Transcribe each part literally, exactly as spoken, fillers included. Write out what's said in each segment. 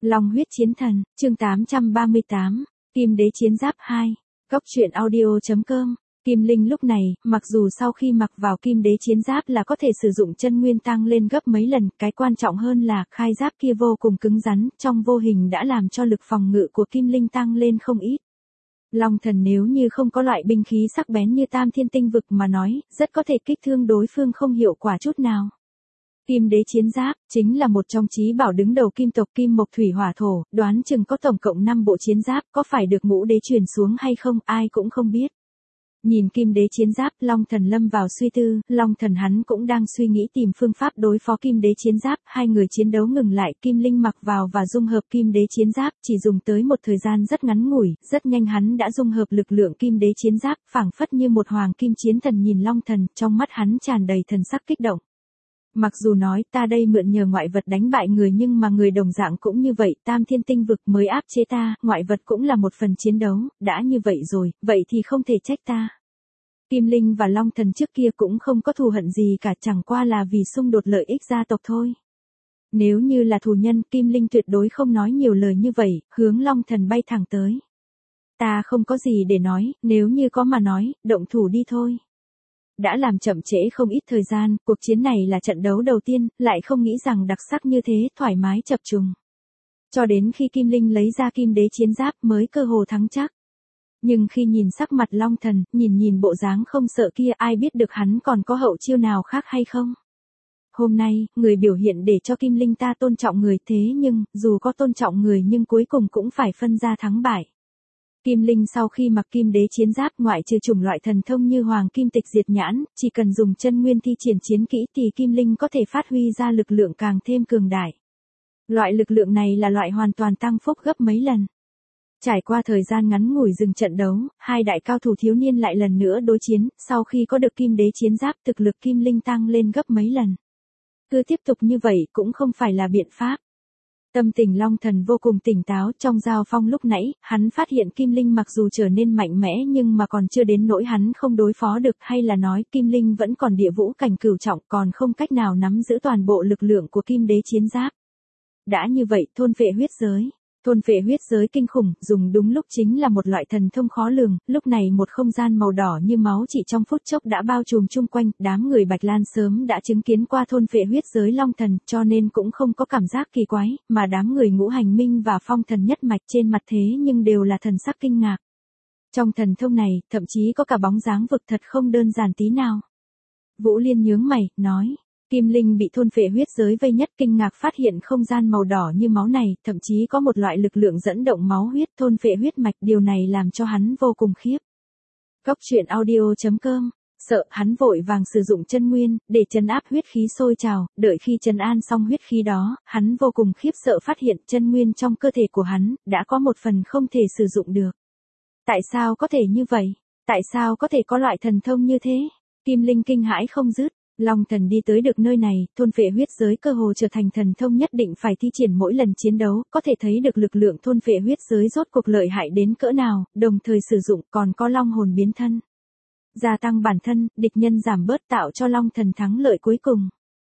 Long huyết chiến thần, chương tám trăm ba mươi tám, Kim đế chiến giáp hai. Góc truyện audio chấm com. Kim Linh lúc này, mặc dù sau khi mặc vào kim đế chiến giáp là có thể sử dụng chân nguyên tăng lên gấp mấy lần, cái quan trọng hơn là khai giáp kia vô cùng cứng rắn, trong vô hình đã làm cho lực phòng ngự của Kim Linh tăng lên không ít. Long thần nếu như không có loại binh khí sắc bén như Tam Thiên Tinh Vực mà nói, rất có thể kích thương đối phương không hiệu quả chút nào. Kim đế chiến giáp, chính là một trong chí bảo đứng đầu kim tộc kim mộc thủy hỏa thổ, đoán chừng có tổng cộng năm bộ chiến giáp, có phải được ngũ đế truyền xuống hay không, ai cũng không biết. Nhìn kim đế chiến giáp, Long thần lâm vào suy tư, Long thần hắn cũng đang suy nghĩ tìm phương pháp đối phó kim đế chiến giáp, hai người chiến đấu ngừng lại, Kim Linh mặc vào và dung hợp kim đế chiến giáp, chỉ dùng tới một thời gian rất ngắn ngủi, rất nhanh hắn đã dung hợp lực lượng kim đế chiến giáp, phảng phất như một hoàng kim chiến thần nhìn Long thần, trong mắt hắn tràn đầy thần sắc kích động. Mặc dù nói ta đây mượn nhờ ngoại vật đánh bại người nhưng mà người đồng dạng cũng như vậy, Tam Thiên Tinh Vực mới áp chế ta, ngoại vật cũng là một phần chiến đấu, đã như vậy rồi, vậy thì không thể trách ta. Kim Linh và Long thần trước kia cũng không có thù hận gì cả, chẳng qua là vì xung đột lợi ích gia tộc thôi. Nếu như là thù nhân, Kim Linh tuyệt đối không nói nhiều lời như vậy, hướng Long thần bay thẳng tới. Ta không có gì để nói, nếu như có mà nói, động thủ đi thôi. Đã làm chậm trễ không ít thời gian, cuộc chiến này là trận đấu đầu tiên, lại không nghĩ rằng đặc sắc như thế, thoải mái chập trùng. Cho đến khi Kim Linh lấy ra kim đế chiến giáp mới cơ hồ thắng chắc. Nhưng khi nhìn sắc mặt Long thần, nhìn nhìn bộ dáng không sợ kia, ai biết được hắn còn có hậu chiêu nào khác hay không. Hôm nay, người biểu hiện để cho Kim Linh ta tôn trọng người, thế nhưng, dù có tôn trọng người nhưng cuối cùng cũng phải phân ra thắng bại. Kim Linh sau khi mặc kim đế chiến giáp, ngoại trừ chủng loại thần thông như hoàng kim tịch diệt nhãn, chỉ cần dùng chân nguyên thi triển chiến kỹ thì Kim Linh có thể phát huy ra lực lượng càng thêm cường đại. Loại lực lượng này là loại hoàn toàn tăng phúc gấp mấy lần. Trải qua thời gian ngắn ngủi dừng trận đấu, hai đại cao thủ thiếu niên lại lần nữa đối chiến, sau khi có được kim đế chiến giáp, thực lực Kim Linh tăng lên gấp mấy lần. Cứ tiếp tục như vậy cũng không phải là biện pháp. Tâm tình Long thần vô cùng tỉnh táo, trong giao phong lúc nãy, hắn phát hiện Kim Linh mặc dù trở nên mạnh mẽ nhưng mà còn chưa đến nỗi hắn không đối phó được, hay là nói Kim Linh vẫn còn địa vũ cảnh cửu trọng, còn không cách nào nắm giữ toàn bộ lực lượng của kim đế chiến giáp. Đã như vậy, thôn phệ huyết giới. Thôn phệ huyết giới kinh khủng, dùng đúng lúc chính là một loại thần thông khó lường, lúc này một không gian màu đỏ như máu chỉ trong phút chốc đã bao trùm chung quanh, đám người Bạch Lan sớm đã chứng kiến qua thôn phệ huyết giới Long thần, cho nên cũng không có cảm giác kỳ quái, mà đám người Ngũ Hành Minh và Phong thần nhất mạch trên mặt thế nhưng đều là thần sắc kinh ngạc. Trong thần thông này, thậm chí có cả bóng dáng vực thật không đơn giản tí nào. Vũ Liên nhướng mày, nói. Kim Linh bị thôn phệ huyết giới vây nhất, kinh ngạc phát hiện không gian màu đỏ như máu này, thậm chí có một loại lực lượng dẫn động máu huyết thôn phệ huyết mạch, điều này làm cho hắn vô cùng khiếp. Góc truyện audio chấm com. Sợ, hắn vội vàng sử dụng chân nguyên, để trấn áp huyết khí sôi trào, đợi khi trấn an xong huyết khí đó, hắn vô cùng khiếp sợ phát hiện chân nguyên trong cơ thể của hắn, đã có một phần không thể sử dụng được. Tại sao có thể như vậy? Tại sao có thể có loại thần thông như thế? Kim Linh kinh hãi không dứt. Long thần đi tới được nơi này, thôn phệ huyết giới cơ hồ trở thành thần thông nhất định phải thi triển mỗi lần chiến đấu, có thể thấy được lực lượng thôn phệ huyết giới rốt cuộc lợi hại đến cỡ nào, đồng thời sử dụng còn có long hồn biến thân. Gia tăng bản thân, địch nhân giảm bớt tạo cho Long thần thắng lợi cuối cùng.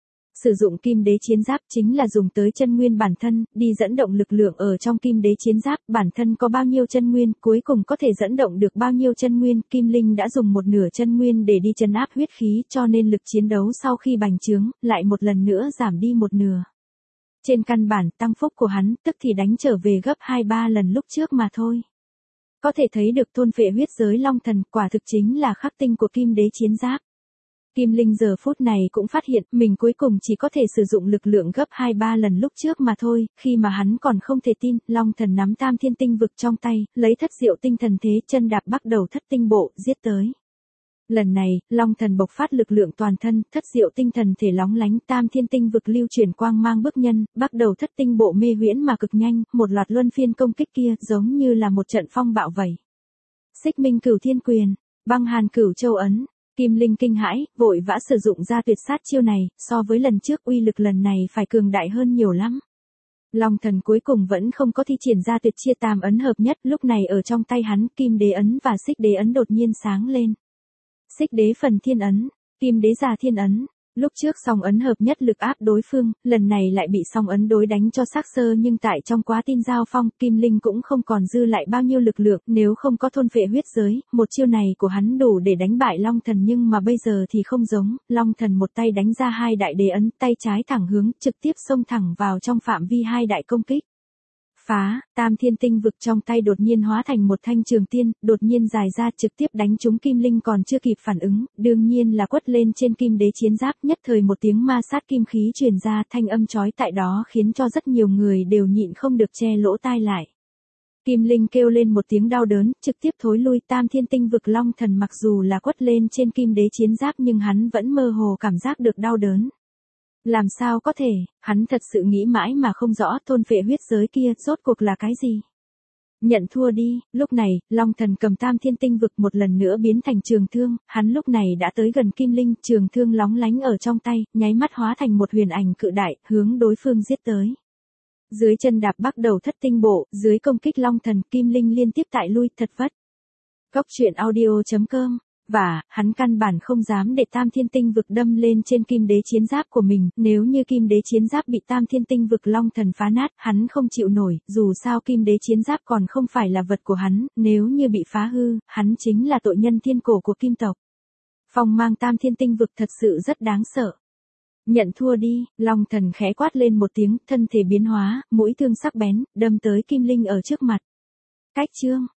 Sử dụng kim đế chiến giáp chính là dùng tới chân nguyên bản thân, đi dẫn động lực lượng ở trong kim đế chiến giáp, bản thân có bao nhiêu chân nguyên, cuối cùng có thể dẫn động được bao nhiêu chân nguyên, Kim Linh đã dùng một nửa chân nguyên để đi trấn áp huyết khí, cho nên lực chiến đấu sau khi bành trướng, lại một lần nữa giảm đi một nửa. Trên căn bản, tăng phúc của hắn, tức thì đánh trở về gấp hai ba lần lúc trước mà thôi. Có thể thấy được thôn phệ huyết giới Long thần, quả thực chính là khắc tinh của kim đế chiến giáp. Kim Linh giờ phút này cũng phát hiện mình cuối cùng chỉ có thể sử dụng lực lượng gấp hai ba lần lúc trước mà thôi, khi mà hắn còn không thể tin, Long thần nắm Tam Thiên Tinh Vực trong tay, lấy thất diệu tinh thần thế chân đạp bắt đầu thất tinh bộ, giết tới. Lần này, Long thần bộc phát lực lượng toàn thân, thất diệu tinh thần thể lóng lánh, Tam Thiên Tinh Vực lưu chuyển quang mang bước nhân, bắt đầu thất tinh bộ mê huyễn mà cực nhanh, một loạt luân phiên công kích kia giống như là một trận phong bạo vậy. Xích Minh Cửu Thiên Quyền, Băng Hàn Cửu Châu Ấn. Kim Linh kinh hãi, vội vã sử dụng ra tuyệt sát chiêu này, so với lần trước uy lực lần này phải cường đại hơn nhiều lắm. Long thần cuối cùng vẫn không có thi triển ra tuyệt chia tam ấn hợp nhất, lúc này ở trong tay hắn, kim đế ấn và xích đế ấn đột nhiên sáng lên. Xích đế phần thiên ấn, kim đế già thiên ấn, Lúc trước song ấn hợp nhất lực áp đối phương, lần này lại bị song ấn đối đánh cho xác xơ, nhưng tại trong quá tin giao phong, Kim Linh cũng không còn dư lại bao nhiêu lực lượng, nếu không có thôn phệ huyết giới, một chiêu này của hắn đủ để đánh bại Long Thần, nhưng mà bây giờ thì không giống, Long Thần một tay đánh ra hai đại đế ấn, tay trái thẳng hướng, trực tiếp xông thẳng vào trong phạm vi hai đại công kích. Phá, Tam Thiên Tinh Vực trong tay đột nhiên hóa thành một thanh trường tiên, đột nhiên dài ra trực tiếp đánh trúng Kim Linh, còn chưa kịp phản ứng, đương nhiên là quất lên trên Kim Đế chiến giáp, nhất thời một tiếng ma sát kim khí truyền ra, thanh âm chói tại đó khiến cho rất nhiều người đều nhịn không được che lỗ tai lại. Kim Linh kêu lên một tiếng đau đớn, trực tiếp thối lui. Tam Thiên Tinh Vực Long Thần mặc dù là quất lên trên Kim Đế chiến giáp nhưng hắn vẫn mơ hồ cảm giác được đau đớn. Làm sao có thể, hắn thật sự nghĩ mãi mà không rõ thôn phệ huyết giới kia rốt cuộc là cái gì. Nhận thua đi, lúc này, Long Thần cầm Tam Thiên Tinh Vực một lần nữa biến thành trường thương, hắn lúc này đã tới gần Kim Linh, trường thương lóng lánh ở trong tay, nháy mắt hóa thành một huyền ảnh cự đại, hướng đối phương giết tới. Dưới chân đạp bắt đầu thất tinh bộ, dưới công kích Long Thần, Kim Linh liên tiếp tại lui, thật vất. Góc truyện audio chấm com. Và, hắn căn bản không dám để Tam Thiên Tinh Vực đâm lên trên Kim Đế chiến giáp của mình, nếu như Kim Đế chiến giáp bị Tam Thiên Tinh Vực Long Thần phá nát, hắn không chịu nổi, dù sao Kim Đế chiến giáp còn không phải là vật của hắn, nếu như bị phá hư, hắn chính là tội nhân thiên cổ của Kim tộc. Phong mang Tam Thiên Tinh Vực thật sự rất đáng sợ. Nhận thua đi, Long Thần khẽ quát lên một tiếng, thân thể biến hóa, mũi thương sắc bén, đâm tới Kim Linh ở trước mặt. Cách chương